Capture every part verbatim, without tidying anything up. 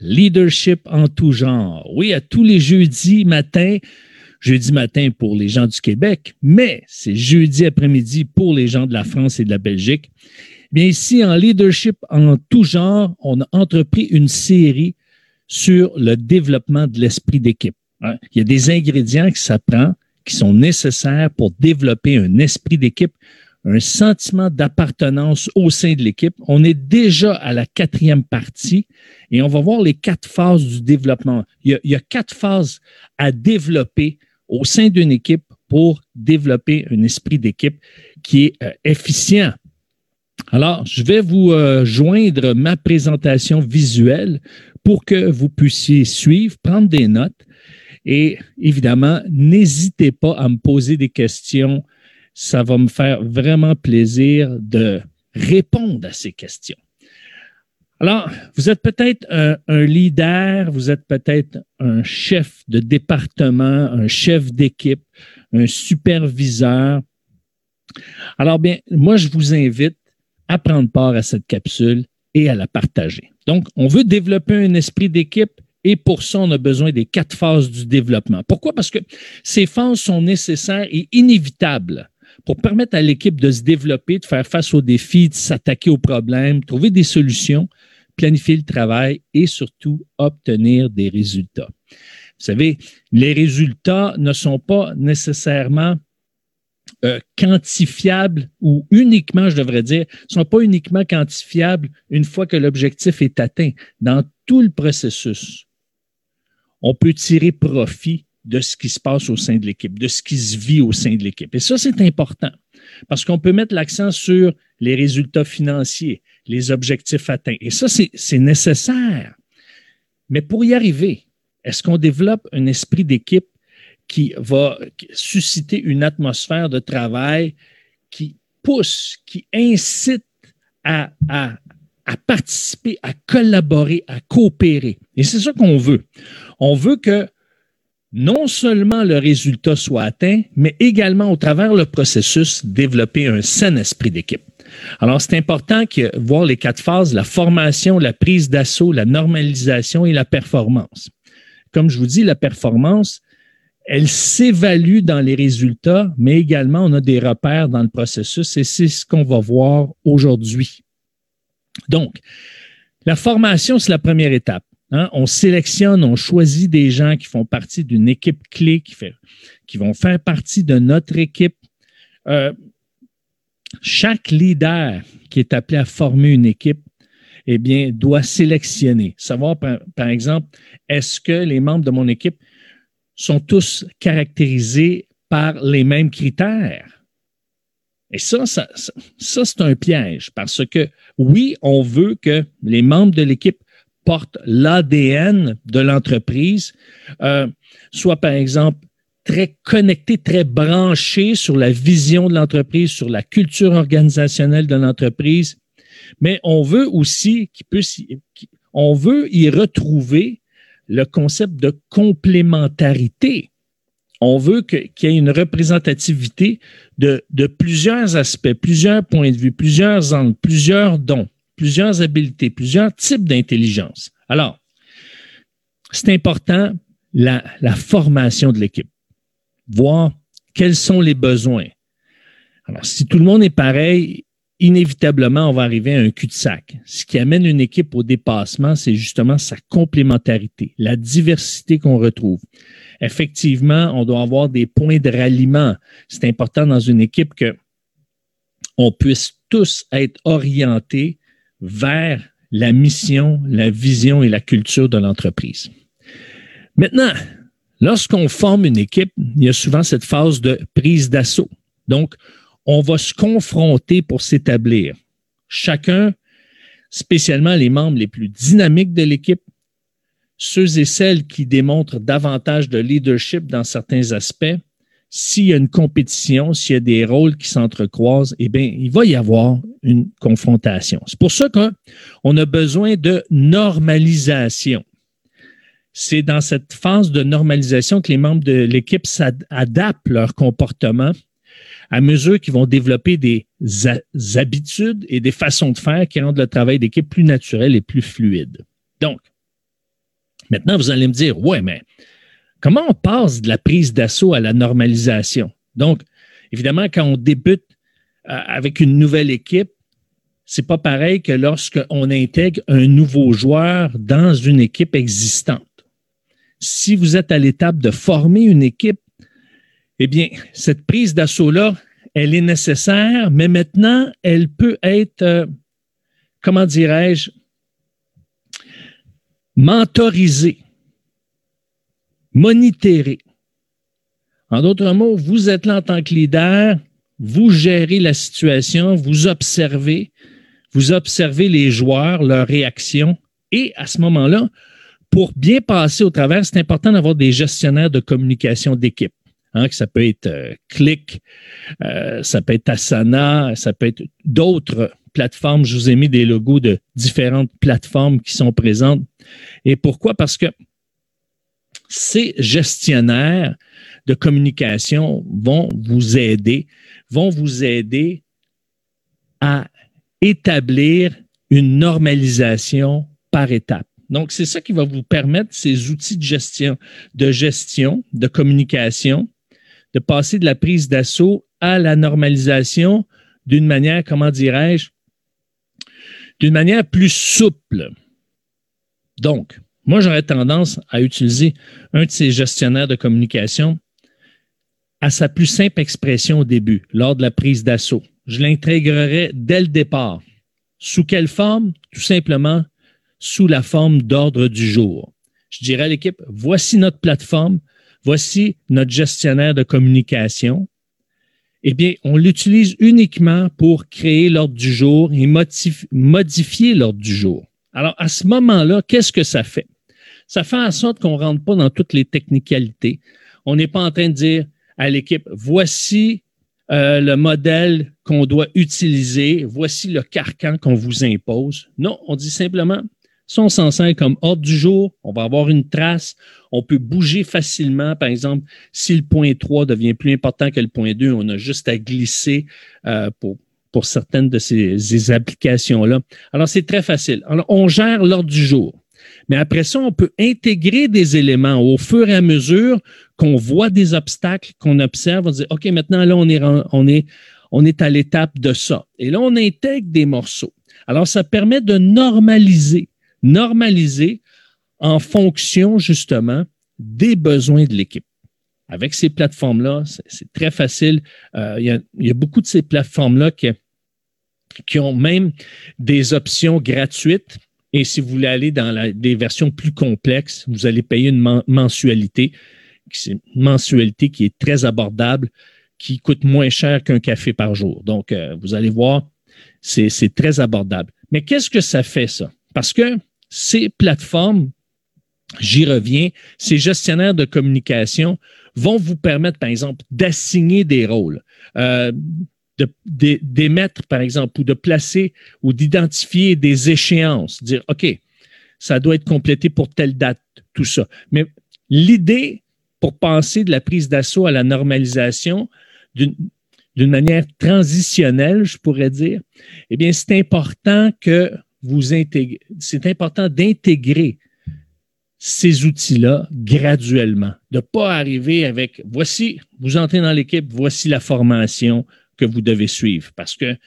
leadership en tout genre. Oui, à tous les jeudis matin, jeudi matin pour les gens du Québec, mais c'est jeudi après-midi pour les gens de la France et de la Belgique. Bien ici, en leadership en tout genre, on a entrepris une série sur le développement de l'esprit d'équipe. Hein? Il y a des ingrédients qui s'apprennent, qui sont nécessaires pour développer un esprit d'équipe, un sentiment d'appartenance au sein de l'équipe. On est déjà à la quatrième partie et on va voir les quatre phases du développement. Il y a, il y a quatre phases à développer au sein d'une équipe pour développer un esprit d'équipe qui est euh, efficient. Alors, je vais vous euh, joindre ma présentation visuelle pour que vous puissiez suivre, prendre des notes et évidemment, n'hésitez pas à me poser des questions. Ça va me faire vraiment plaisir de répondre à ces questions. Alors, vous êtes peut-être un, un leader, vous êtes peut-être un chef de département, un chef d'équipe, un superviseur. Alors bien, moi, je vous invite à prendre part à cette capsule et à la partager. Donc, on veut développer un esprit d'équipe et pour ça, on a besoin des quatre phases du développement. Pourquoi? Parce que ces phases sont nécessaires et inévitables pour permettre à l'équipe de se développer, de faire face aux défis, de s'attaquer aux problèmes, trouver des solutions, planifier le travail et surtout obtenir des résultats. Vous savez, les résultats ne sont pas nécessairement euh, quantifiables ou uniquement, je devrais dire, ne sont pas uniquement quantifiables une fois que l'objectif est atteint. Dans tout le processus, on peut tirer profit de ce qui se passe au sein de l'équipe, de ce qui se vit au sein de l'équipe. Et ça, c'est important parce qu'on peut mettre l'accent sur les résultats financiers, les objectifs atteints. Et ça, c'est, c'est nécessaire. Mais pour y arriver, est-ce qu'on développe un esprit d'équipe qui va susciter une atmosphère de travail qui pousse, qui incite à, à, à participer, à collaborer, à coopérer? Et c'est ça qu'on veut. On veut que non seulement le résultat soit atteint, mais également au travers le processus, développer un sain esprit d'équipe. Alors, c'est important que voir les quatre phases, la formation, la prise d'assaut, la normalisation et la performance. Comme je vous dis, la performance, elle s'évalue dans les résultats, mais également on a des repères dans le processus et c'est ce qu'on va voir aujourd'hui. Donc, la formation, c'est la première étape. Hein? On sélectionne, on choisit des gens qui font partie d'une équipe clé, qui, fait, qui vont faire partie de notre équipe. Euh, chaque leader qui est appelé à former une équipe, eh bien, doit sélectionner. Savoir, par, par exemple, est-ce que les membres de mon équipe sont tous caractérisés par les mêmes critères? Et ça, ça, ça, ça c'est un piège parce que, oui, on veut que les membres de l'équipe portent l'A D N de l'entreprise, euh, soit par exemple très connectés, très branchés sur la vision de l'entreprise, sur la culture organisationnelle de l'entreprise, mais on veut aussi qu'il puisse, on veut y retrouver le concept de complémentarité. On veut que, qu'il y ait une représentativité de, de plusieurs aspects, plusieurs points de vue, plusieurs angles, plusieurs dons, plusieurs habiletés, plusieurs types d'intelligence. Alors, c'est important la, la formation de l'équipe, voir quels sont les besoins. Alors, si tout le monde est pareil, inévitablement, on va arriver à un cul-de-sac. Ce qui amène une équipe au dépassement, c'est justement sa complémentarité, la diversité qu'on retrouve. Effectivement, on doit avoir des points de ralliement. C'est important dans une équipe que on puisse tous être orientés vers la mission, la vision et la culture de l'entreprise. Maintenant, lorsqu'on forme une équipe, il y a souvent cette phase de prise d'assaut. Donc, on va se confronter pour s'établir. Chacun, spécialement les membres les plus dynamiques de l'équipe, ceux et celles qui démontrent davantage de leadership dans certains aspects, s'il y a une compétition, s'il y a des rôles qui s'entrecroisent, eh bien, il va y avoir une confrontation. C'est pour ça qu'on a besoin de normalisation. C'est dans cette phase de normalisation que les membres de l'équipe s'adaptent leur comportement à mesure qu'ils vont développer des habitudes et des façons de faire qui rendent le travail d'équipe plus naturel et plus fluide. Donc, Maintenant, vous allez me dire, ouais, mais comment on passe de la prise d'assaut à la normalisation? Donc, évidemment, quand on débute euh, avec une nouvelle équipe, c'est pas pareil que lorsqu'on intègre un nouveau joueur dans une équipe existante. Si vous êtes à l'étape de former une équipe, eh bien, cette prise d'assaut-là, elle est nécessaire, mais maintenant, elle peut être, euh, comment dirais-je, mentorisée, monitérée. En d'autres mots, vous êtes là en tant que leader, vous gérez la situation, vous observez, vous observez les joueurs, leurs réactions, et à ce moment-là, pour bien passer au travers, c'est important d'avoir des gestionnaires de communication d'équipe. Hein, que ça peut être euh, Click, euh, ça peut être Asana, ça peut être d'autres plateformes. Je vous ai mis des logos de différentes plateformes qui sont présentes. Et pourquoi? Parce que ces gestionnaires de communication vont vous aider, vont vous aider à établir une normalisation par étape. Donc, c'est ça qui va vous permettre, ces outils de gestion, de gestion, de communication, de passer de la prise d'assaut à la normalisation d'une manière, comment dirais-je, d'une manière plus souple. Donc, moi, j'aurais tendance à utiliser un de ces gestionnaires de communication à sa plus simple expression au début, lors de la prise d'assaut. Je l'intégrerai dès le départ. Sous quelle forme? Tout simplement, sous la forme d'ordre du jour. Je dirais à l'équipe, voici notre plateforme, voici notre gestionnaire de communication. Eh bien, on l'utilise uniquement pour créer l'ordre du jour et modif- modifier l'ordre du jour. Alors, à ce moment-là, qu'est-ce que ça fait? Ça fait en sorte qu'on ne rentre pas dans toutes les technicalités. On n'est pas en train de dire à l'équipe, voici euh, le modèle qu'on doit utiliser, voici le carcan qu'on vous impose. Non, on dit simplement, si on s'en sert comme ordre du jour, on va avoir une trace, on peut bouger facilement. Par exemple, si le point trois devient plus important que le point deux, on a juste à glisser euh, pour, pour certaines de ces, ces applications-là. Alors, c'est très facile. Alors, on gère l'ordre du jour. Mais après ça, on peut intégrer des éléments au fur et à mesure qu'on voit des obstacles, qu'on observe. On dit, OK, maintenant, là, on est, on est, on est à l'étape de ça. Et là, on intègre des morceaux. Alors, ça permet de normaliser, normaliser en fonction, justement, des besoins de l'équipe. Avec ces plateformes-là, c'est, c'est très facile. Euh, il y a, il y a beaucoup de ces plateformes-là qui, qui ont même des options gratuites. Et si vous voulez aller dans la, des versions plus complexes, vous allez payer une men- mensualité. C'est une mensualité qui est très abordable, qui coûte moins cher qu'un café par jour. Donc, euh, vous allez voir, c'est, c'est très abordable. Mais qu'est-ce que ça fait, ça? Parce que ces plateformes, j'y reviens, ces gestionnaires de communication vont vous permettre, par exemple, d'assigner des rôles. Euh, De, de, d'émettre, par exemple, ou de placer ou d'identifier des échéances, dire, OK, ça doit être complété pour telle date, tout ça. Mais l'idée, pour passer de la prise d'assaut à la normalisation d'une, d'une manière transitionnelle, je pourrais dire, eh bien, c'est important que vous intégrez, c'est important d'intégrer ces outils-là graduellement, de ne pas arriver avec, voici, vous entrez dans l'équipe, voici la formation que vous devez suivre parce que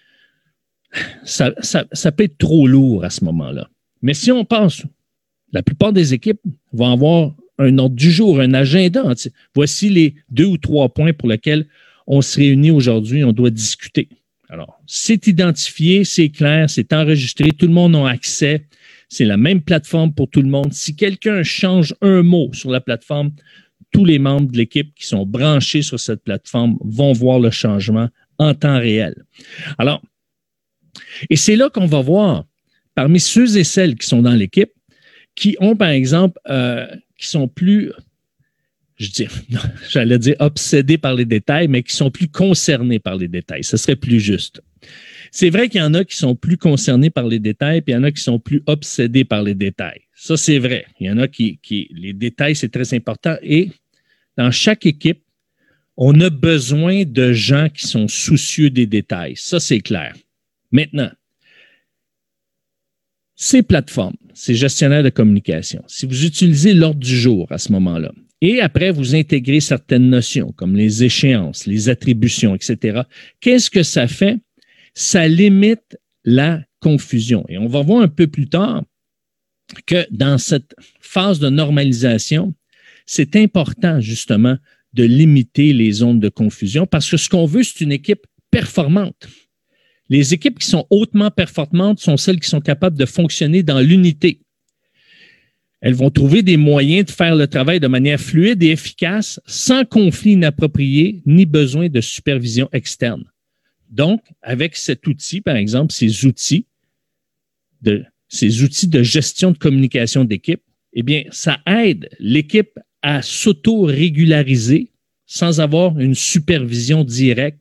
ça, ça, ça peut être trop lourd à ce moment-là. Mais si on pense, la plupart des équipes vont avoir un ordre du jour, un agenda. Voici les deux ou trois points pour lesquels on se réunit aujourd'hui, on doit discuter. Alors, c'est identifié, c'est clair, c'est enregistré, tout le monde a accès, c'est la même plateforme pour tout le monde. Si quelqu'un change un mot sur la plateforme, tous les membres de l'équipe qui sont branchés sur cette plateforme vont voir le changement en temps réel. Alors, et c'est là qu'on va voir, parmi ceux et celles qui sont dans l'équipe, qui ont, par exemple, euh, qui sont plus, je dis, j'allais dire obsédés par les détails, mais qui sont plus concernés par les détails. Ce serait plus juste. C'est vrai qu'il y en a qui sont plus concernés par les détails, puis il y en a qui sont plus obsédés par les détails. Ça, c'est vrai. Il y en a qui, qui les détails, c'est très important. Et dans chaque équipe, on a besoin de gens qui sont soucieux des détails. Ça, c'est clair. Maintenant, ces plateformes, ces gestionnaires de communication, si vous utilisez l'ordre du jour à ce moment-là, et après vous intégrez certaines notions comme les échéances, les attributions, et cetera, qu'est-ce que ça fait? Ça limite la confusion. Et on va voir un peu plus tard que dans cette phase de normalisation, c'est important justement de limiter les zones de confusion parce que ce qu'on veut, c'est une équipe performante. Les équipes qui sont hautement performantes sont celles qui sont capables de fonctionner dans l'unité. Elles vont trouver des moyens de faire le travail de manière fluide et efficace, sans conflit inapproprié ni besoin de supervision externe. Donc, avec cet outil, par exemple, ces outils de, ces outils de gestion de communication d'équipe, eh bien, ça aide l'équipe à s'auto-régulariser sans avoir une supervision directe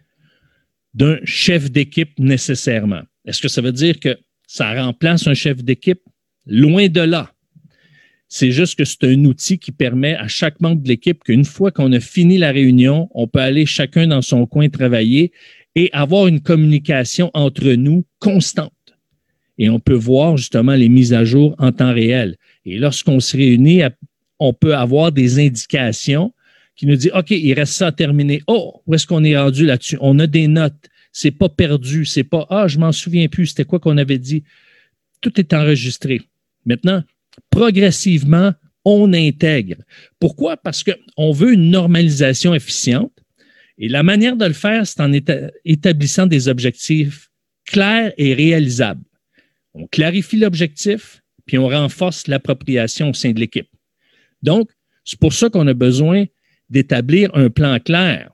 d'un chef d'équipe nécessairement. Est-ce que ça veut dire que ça remplace un chef d'équipe? Loin de là. C'est juste que c'est un outil qui permet à chaque membre de l'équipe qu'une fois qu'on a fini la réunion, on peut aller chacun dans son coin travailler et avoir une communication entre nous constante. Et on peut voir justement les mises à jour en temps réel. Et lorsqu'on se réunit, on peut avoir des indications qui nous disent « OK, il reste ça à terminer. Oh, où est-ce qu'on est rendu là-dessus? On a des notes. C'est pas perdu. C'est pas « Ah, je m'en souviens plus. C'était quoi qu'on avait dit? » Tout est enregistré. Maintenant, progressivement, on intègre. Pourquoi? Parce qu'on veut une normalisation efficiente. Et la manière de le faire, c'est en éta- établissant des objectifs clairs et réalisables. On clarifie l'objectif, puis on renforce l'appropriation au sein de l'équipe. Donc, c'est pour ça qu'on a besoin d'établir un plan clair.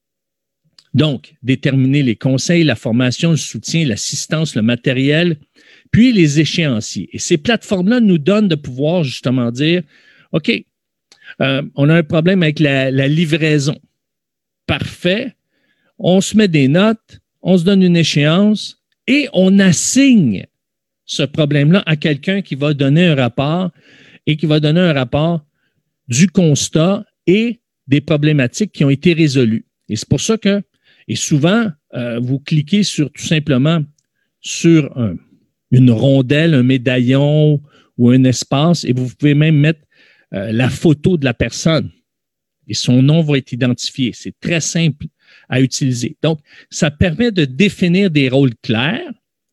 Donc, déterminer les conseils, la formation, le soutien, l'assistance, le matériel, puis les échéanciers. Et ces plateformes-là nous donnent de pouvoir justement dire, OK, euh, on a un problème avec la, la livraison. Parfait. On se met des notes, on se donne une échéance et on assigne ce problème-là à quelqu'un qui va donner un rapport et qui va donner un rapport du constat et des problématiques qui ont été résolues. Et c'est pour ça que, et souvent, euh, vous cliquez sur tout simplement sur un, une rondelle, un médaillon ou un espace et vous pouvez même mettre euh, la photo de la personne et son nom va être identifié. C'est très simple à utiliser. Donc, ça permet de définir des rôles clairs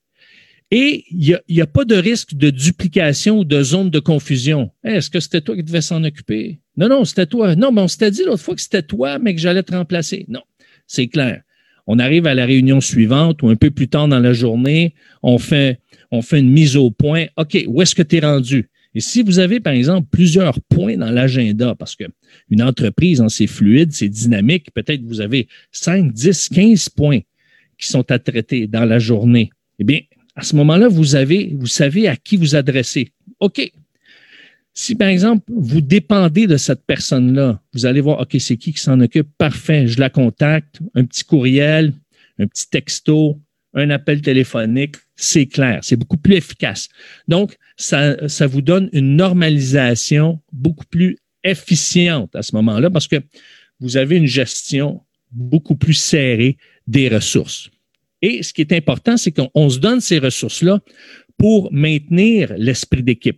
et il n'y a, a pas de risque de duplication ou de zone de confusion. Hey, est-ce que c'était toi qui devais s'en occuper? Non, non, c'était toi. Non, mais on s'était dit l'autre fois que c'était toi, mais que j'allais te remplacer. Non, c'est clair. On arrive à la réunion suivante ou un peu plus tard dans la journée, on fait, on fait une mise au point. OK, où est-ce que tu es rendu? Et si vous avez, par exemple, plusieurs points dans l'agenda, parce qu'une entreprise, hein, c'est fluide, c'est dynamique, peut-être que vous avez cinq, dix, quinze points qui sont à traiter dans la journée. Eh bien, à ce moment-là, vous avez, vous savez à qui vous adresser. OK. Si, par exemple, vous dépendez de cette personne-là, vous allez voir, OK, c'est qui qui s'en occupe? Parfait, je la contacte, un petit courriel, un petit texto, un appel téléphonique, c'est clair, c'est beaucoup plus efficace. Donc, ça, ça vous donne une normalisation beaucoup plus efficiente à ce moment-là parce que vous avez une gestion beaucoup plus serrée des ressources. Et ce qui est important, c'est qu'on on se donne ces ressources-là pour maintenir l'esprit d'équipe.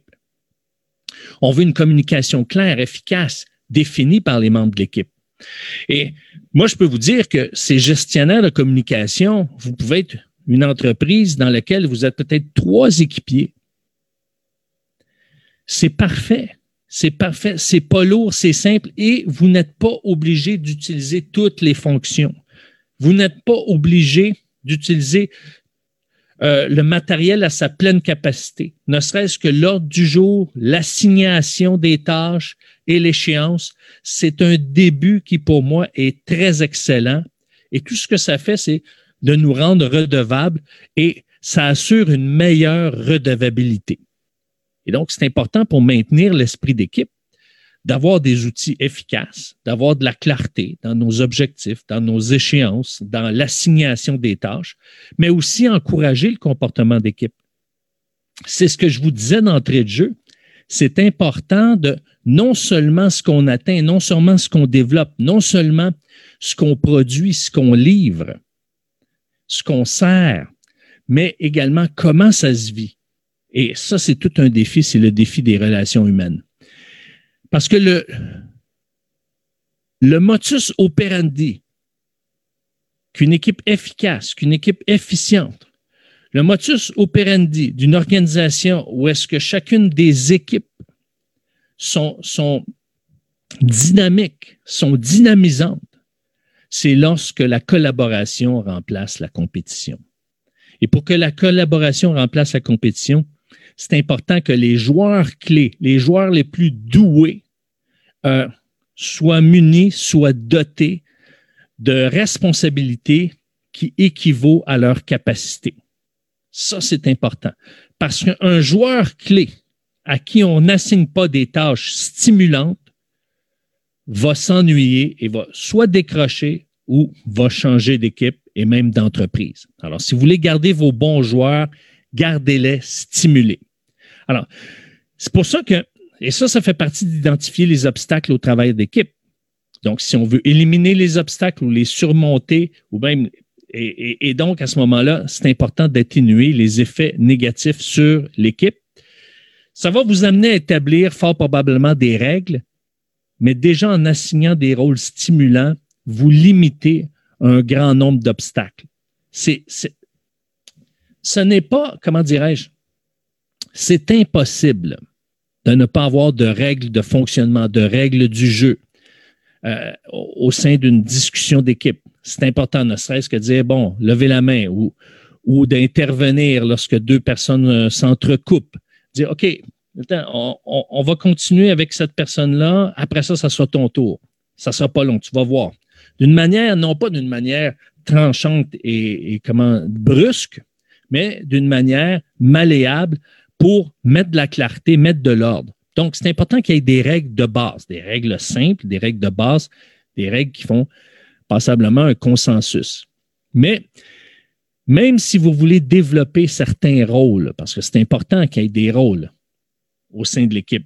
On veut une communication claire, efficace, définie par les membres de l'équipe. Et moi, je peux vous dire que ces gestionnaires de communication, vous pouvez être une entreprise dans laquelle vous êtes peut-être trois équipiers. C'est parfait. C'est parfait. C'est pas lourd, c'est simple et vous n'êtes pas obligé d'utiliser toutes les fonctions. Vous n'êtes pas obligé d'utiliser euh, le matériel à sa pleine capacité, ne serait-ce que l'ordre du jour, l'assignation des tâches et l'échéance. C'est un début qui, pour moi, est très excellent. Et tout ce que ça fait, c'est de nous rendre redevables et ça assure une meilleure redevabilité. Et donc, c'est important pour maintenir l'esprit d'équipe d'avoir des outils efficaces, d'avoir de la clarté dans nos objectifs, dans nos échéances, dans l'assignation des tâches, mais aussi encourager le comportement d'équipe. C'est ce que je vous disais d'entrée de jeu. C'est important de non seulement ce qu'on atteint, non seulement ce qu'on développe, non seulement ce qu'on produit, ce qu'on livre, ce qu'on sert, mais également comment ça se vit. Et ça, c'est tout un défi, c'est le défi des relations humaines. Parce que le, le motus operandi qu'une équipe efficace, qu'une équipe efficiente, le motus operandi d'une organisation où est-ce que chacune des équipes sont, sont dynamiques, sont dynamisantes, c'est lorsque la collaboration remplace la compétition. Et pour que la collaboration remplace la compétition, c'est important que les joueurs clés, les joueurs les plus doués, euh, soient munis, soient dotés de responsabilités qui équivaut à leur capacité. Ça, c'est important. Parce qu'un joueur clé à qui on n'assigne pas des tâches stimulantes va s'ennuyer et va soit décrocher ou va changer d'équipe et même d'entreprise. Alors, si vous voulez garder vos bons joueurs, gardez-les stimulés. Alors, c'est pour ça que, et ça, ça fait partie d'identifier les obstacles au travail d'équipe. Donc, si on veut éliminer les obstacles ou les surmonter, ou même, et, et, et donc, à ce moment-là, c'est important d'atténuer les effets négatifs sur l'équipe. Ça va vous amener à établir fort probablement des règles, mais déjà en assignant des rôles stimulants, vous limitez un grand nombre d'obstacles. C'est, c'est, ce n'est pas, comment dirais-je, c'est impossible de ne pas avoir de règles de fonctionnement, de règles du jeu euh, au sein d'une discussion d'équipe. C'est important, ne serait-ce que de dire, bon, levez la main ou, ou d'intervenir lorsque deux personnes euh, s'entrecoupent. Dire, OK, on, on, on va continuer avec cette personne-là, après ça, ça sera ton tour. Ça ne sera pas long, tu vas voir. D'une manière, non pas d'une manière tranchante et, et comment brusque, mais d'une manière malléable pour mettre de la clarté, mettre de l'ordre. Donc, c'est important qu'il y ait des règles de base, des règles simples, des règles de base, des règles qui font passablement un consensus. Mais même si vous voulez développer certains rôles, parce que c'est important qu'il y ait des rôles au sein de l'équipe,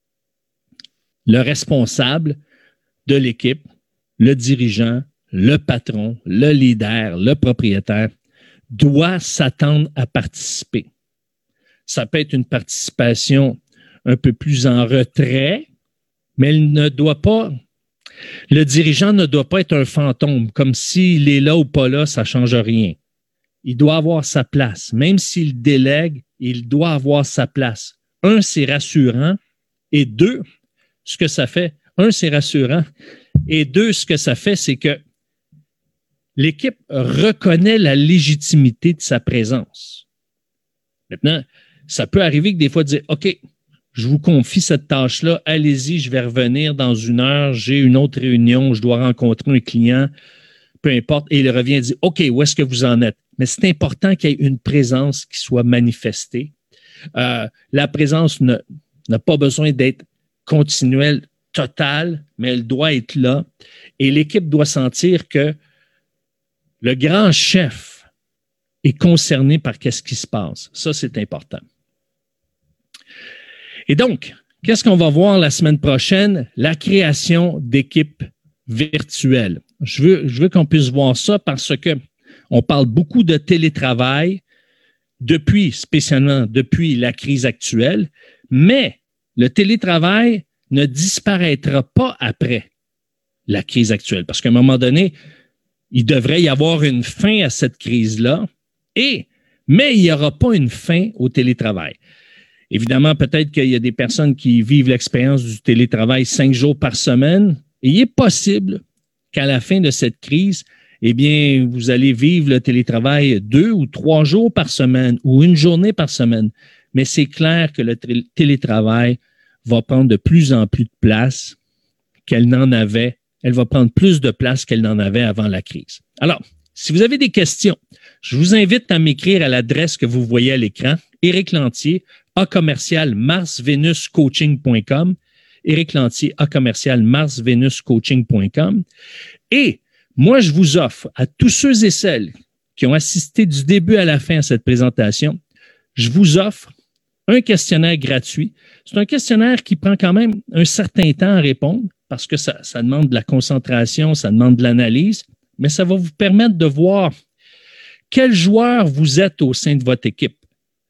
le responsable de l'équipe, le dirigeant, le patron, le leader, le propriétaire doit s'attendre à participer. Ça peut être une participation un peu plus en retrait, mais il ne doit pas, le dirigeant ne doit pas être un fantôme, comme s'il est là ou pas là, ça ne change rien. Il doit avoir sa place. Même s'il délègue, il doit avoir sa place. Un, c'est rassurant, et deux, ce que ça fait, un, c'est rassurant, et deux, ce que ça fait, c'est que l'équipe reconnaît la légitimité de sa présence. Maintenant, ça peut arriver que des fois, dire, OK, je vous confie cette tâche-là, allez-y, je vais revenir dans une heure, j'ai une autre réunion, je dois rencontrer un client, peu importe, et il revient et dit, OK, où est-ce que vous en êtes? Mais c'est important qu'il y ait une présence qui soit manifestée. Euh, la présence ne, n'a pas besoin d'être continuelle, totale, mais elle doit être là. Et l'équipe doit sentir que le grand chef est concerné par qu'est-ce qui se passe. Ça, c'est important. Et donc, qu'est-ce qu'on va voir la semaine prochaine? La création d'équipes virtuelles. Je veux, je veux qu'on puisse voir ça parce que on parle beaucoup de télétravail depuis, spécialement depuis la crise actuelle, mais le télétravail ne disparaîtra pas après la crise actuelle parce qu'à un moment donné, il devrait y avoir une fin à cette crise-là, et, mais il n'y aura pas une fin au télétravail. Évidemment, peut-être qu'il y a des personnes qui vivent l'expérience du télétravail cinq jours par semaine, et il est possible qu'à la fin de cette crise, eh bien, vous allez vivre le télétravail deux ou trois jours par semaine ou une journée par semaine. Mais c'est clair que le télétravail va prendre de plus en plus de place qu'elle n'en avait. Elle va prendre plus de place qu'elle n'en avait avant la crise. Alors, si vous avez des questions, je vous invite à m'écrire à l'adresse que vous voyez à l'écran, Éric Lantier, A commercial mars venus coaching point com, Éric Lantier, A commercial mars venus coaching point com. Et moi, je vous offre à tous ceux et celles qui ont assisté du début à la fin à cette présentation, je vous offre un questionnaire gratuit. C'est un questionnaire qui prend quand même un certain temps à répondre parce que ça, ça demande de la concentration, ça demande de l'analyse, mais ça va vous permettre de voir quel joueur vous êtes au sein de votre équipe.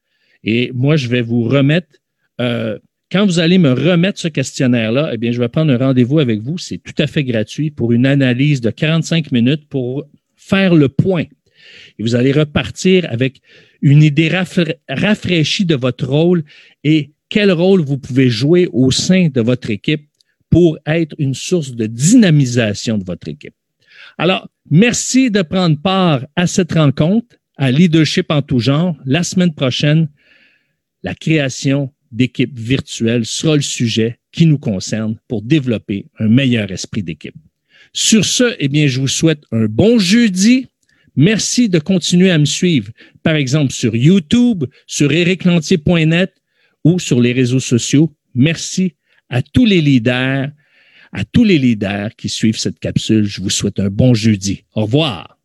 Et moi, je vais vous remettre, euh, quand vous allez me remettre ce questionnaire-là, eh bien, je vais prendre un rendez-vous avec vous. C'est tout à fait gratuit pour une analyse de quarante-cinq minutes pour faire le point. Et vous allez repartir avec une idée rafra- rafraîchie de votre rôle et quel rôle vous pouvez jouer au sein de votre équipe pour être une source de dynamisation de votre équipe. Alors, merci de prendre part à cette rencontre, à Leadership en tout genre. La semaine prochaine, la création d'équipes virtuelles sera le sujet qui nous concerne pour développer un meilleur esprit d'équipe. Sur ce, eh bien, je vous souhaite un bon jeudi. Merci de continuer à me suivre, par exemple sur YouTube, sur eric lantier point net ou sur les réseaux sociaux. Merci à tous les leaders, à tous les leaders qui suivent cette capsule. Je vous souhaite un bon jeudi. Au revoir.